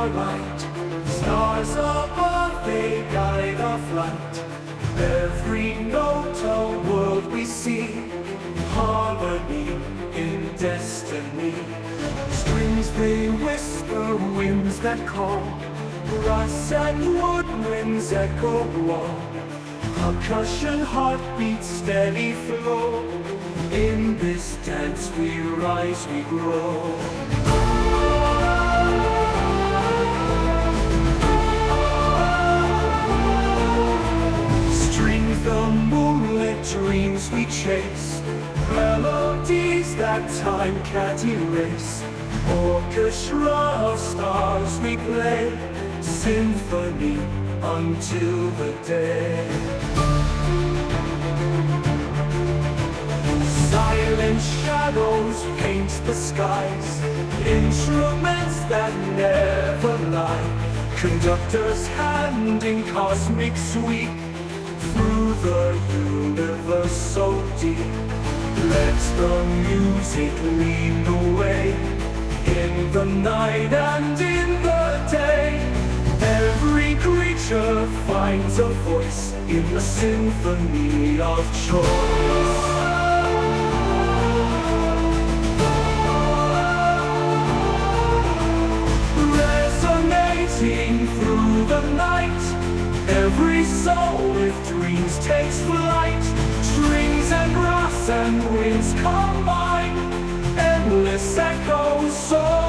starlight. Stars above, they guide our flight. Every note a world we see, harmony in destiny. Strings they whisper, winds that call, brass and woodwinds echo all. Percussion, heartbeat, steady flow. In this dance we rise, we grow. Strings the moonlit dreams we chase, melodies that time can't erase. Orchestra of stars we play, symphony until the day. Silent shadows paint the skies, instruments that never lie. Conductors handing cosmic sweep through the universe so deep. Let the music lead the way, in the night and in the day. Every creature finds a voice in the symphony of choice. Resonating through the night, every soul with dreams takes flight. Strings and brass and winds combine, endless echoes soar.